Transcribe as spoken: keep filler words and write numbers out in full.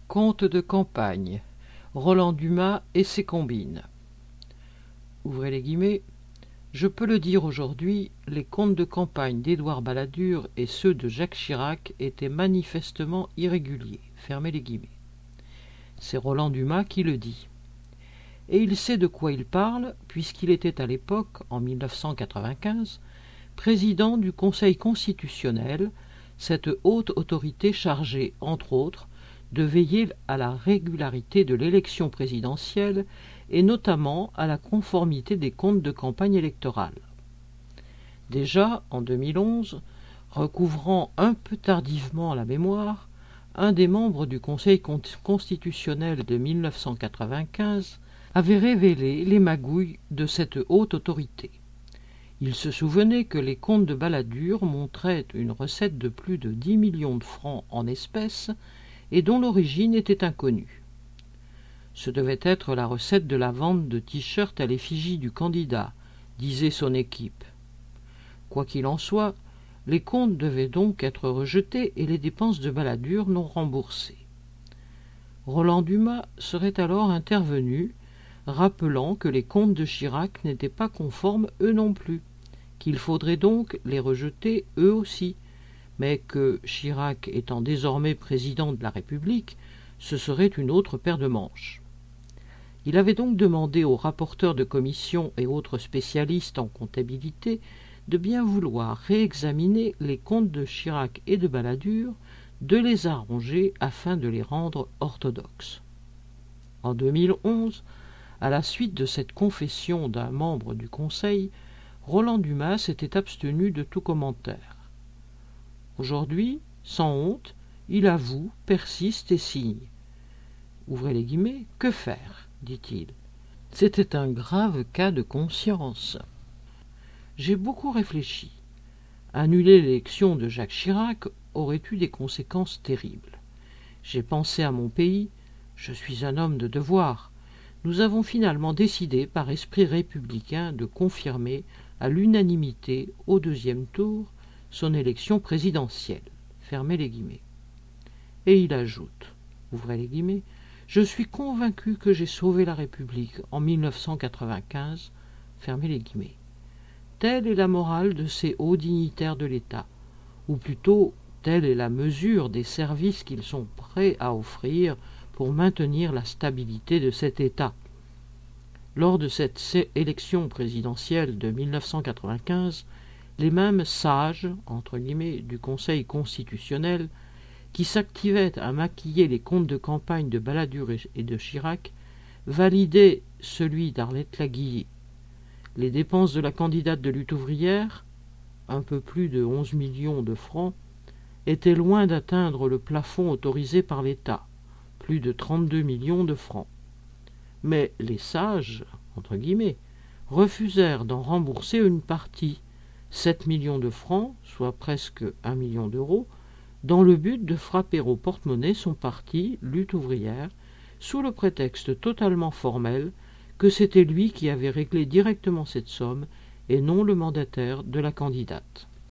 Comptes de campagne. Roland Dumas et ses combines. Ouvrez les guillemets. Je peux le dire aujourd'hui, les comptes de campagne d'Édouard Balladur et ceux de Jacques Chirac étaient manifestement irréguliers. Fermez les guillemets. C'est Roland Dumas qui le dit. Et il sait de quoi il parle, puisqu'il était à l'époque, en mille neuf cent quatre-vingt-quinze, président du Conseil constitutionnel, cette haute autorité chargée, entre autres, de veiller à la régularité de l'élection présidentielle et notamment à la conformité des comptes de campagne électorale. Déjà, en deux mille onze, recouvrant un peu tardivement la mémoire, un des membres du Conseil constitutionnel de mille neuf cent quatre-vingt-quinze avait révélé les magouilles de cette haute autorité. Il se souvenait que les comptes de Balladur montraient une recette de plus de dix millions de francs en espèces et dont l'origine était inconnue. Ce devait être la recette de la vente de t-shirts à l'effigie du candidat, disait son équipe. Quoi qu'il en soit, les comptes devaient donc être rejetés et les dépenses de Balladur non remboursées. Roland Dumas serait alors intervenu, rappelant que les comptes de Chirac n'étaient pas conformes eux non plus, qu'il faudrait donc les rejeter eux aussi, mais que, Chirac étant désormais président de la République, ce serait une autre paire de manches. Il avait donc demandé aux rapporteurs de commission et autres spécialistes en comptabilité de bien vouloir réexaminer les comptes de Chirac et de Balladur, de les arranger afin de les rendre orthodoxes. En deux mille onze, à la suite de cette confession d'un membre du Conseil, Roland Dumas s'était abstenu de tout commentaire. Aujourd'hui, sans honte, il avoue, persiste et signe. Ouvrez les guillemets, que faire, dit-il. C'était un grave cas de conscience. J'ai beaucoup réfléchi. Annuler l'élection de Jacques Chirac aurait eu des conséquences terribles. J'ai pensé à mon pays, je suis un homme de devoir. Nous avons finalement décidé, par esprit républicain, de confirmer à l'unanimité, au deuxième tour, son élection présidentielle. Fermez les guillemets. Et il ajoute, ouvrez les guillemets, je suis convaincu que j'ai sauvé la République en mille neuf cent quatre-vingt-quinze, fermez les guillemets. Telle est la morale de ces hauts dignitaires de l'État, ou plutôt telle est la mesure des services qu'ils sont prêts à offrir pour maintenir la stabilité de cet État. Lors de cette élection présidentielle de mille neuf cent quatre-vingt-quinze, les mêmes sages, entre guillemets, du Conseil constitutionnel, qui s'activaient à maquiller les comptes de campagne de Balladur et de Chirac, validaient celui d'Arlette Laguiller. Les dépenses de la candidate de lutte ouvrière, un peu plus de onze millions de francs, étaient loin d'atteindre le plafond autorisé par l'État, plus de trente-deux millions de francs. Mais les sages, entre guillemets, refusèrent d'en rembourser une partie, sept millions de francs, soit presque un million d'euros, dans le but de frapper au porte-monnaie son parti, Lutte ouvrière, sous le prétexte totalement formel que c'était lui qui avait réglé directement cette somme et non le mandataire de la candidate.